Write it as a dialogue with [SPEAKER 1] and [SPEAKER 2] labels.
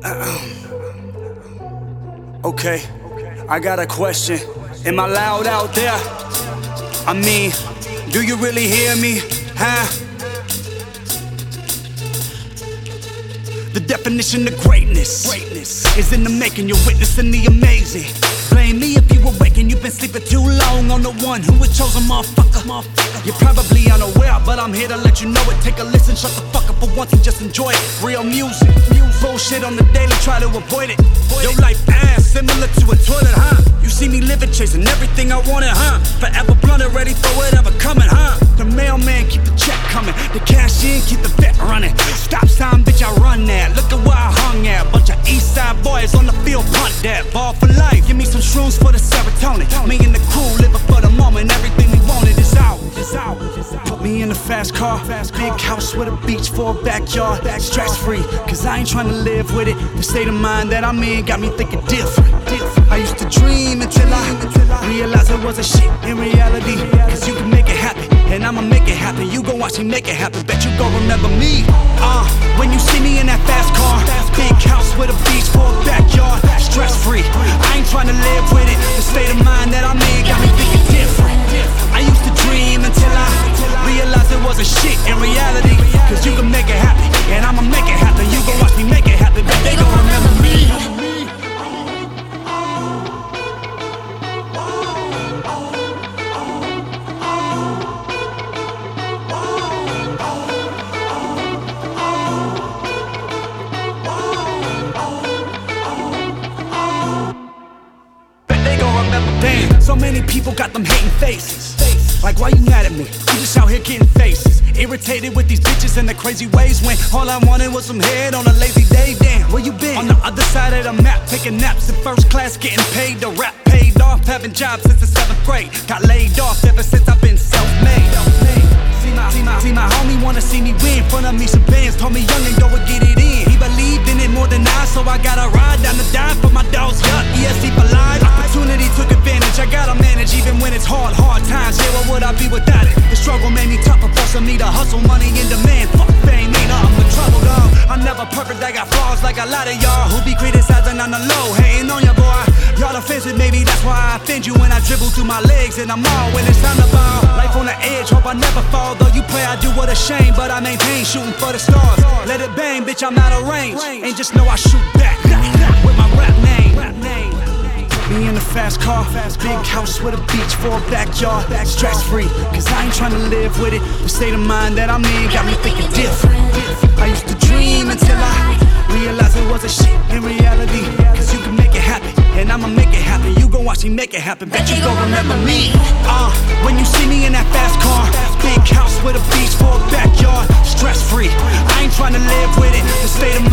[SPEAKER 1] Okay, I got a question. Am I loud out there? I mean, do you really hear me? Huh? The definition of greatness is in the making. You're witnessing the amazing. Blame me if you were waking. You've been sleeping too long on the one who was chosen, motherfucker. You're probably unaware, but I'm here to let you know it. Take a listen, shut the fuck up for once and just enjoy it. Real music, bullshit on the daily, try to avoid it. Your life ass similar to a toilet, huh? You see me living, chasing everything I wanted, huh? Forever blunted, ready for whatever coming, huh? The mailman keep the check coming, the cash in keep the vet running. Stop sign, bitch, I run that. Look at where I hung at. Bunch of east side boys on the field, punt that. Ball for life, give me some shrooms for the serotonin. Me and the crew living for the moment. Everything we wanted is out. Put me in a fast car, big house with a beach for a backyard. Stress free, cause I ain't trying to live with it. The state of mind that I'm in got me thinking different. I used to dream until I realized it wasn't shit in reality. Cause you can make it happen, and I'ma make it happen. You gon' watch me make it happen, bet you gon' remember me. When you see me in that fast car, big house with a beach for a backyard. Stress free, I ain't trying to live with it. The state of mind that I'm in got me thinking different. I used to dream until I realized it wasn't shit in reality. Cause you can make it happen, and I'ma make it happen. You gon' watch me make it happen, but they gon' remember me. Damn, so many people got them hating faces. Like, why you mad at me? I'm just out here getting faces. Irritated with these bitches and their crazy ways, when all I wanted was some head on a lazy day. Damn, where you been? On the other side of the map, taking naps in first class, getting paid to rap. Paid off, having jobs since the 7th grade. Got laid off ever since I've been self-made. See my homie wanna see me win. Front of me some bands, told me young and go and get it in. He believed in it more than I, so I gotta ride down the dime for my dogs. Yup, ESC for life. Opportunity took advantage, I gotta manage even when it's hard times. Yeah, what would I be without it? The struggle made me tougher, forcing me to hustle, money in demand. Fuck fame, ain't nothing but trouble, dog. I'm never perfect, I got flaws like a lot of y'all who be criticizing on the low, hating on ya, boy. Y'all offensive, maybe that's why I offend you when I dribble through my legs and I'm all when it's time to ball. Life on the edge, hope I never fall. Though you play, I do what a shame, but I maintain shooting for the stars. Let it bang, bitch, I'm out of range, and just know I shoot back with my rap name. Me in a fast car, big house with a beach for a backyard. Stress free, cause I ain't trying to live with it. The state of mind that I'm in got me thinking different. I used to dream until I realized it wasn't shit in reality. Cause you can make it happen, and I'ma make it happen. You gon' watch me make it happen, bet you gon' remember me. When you see me in that fast car, big house with a beach for a backyard. Stress free, I ain't trying to live with it. The state of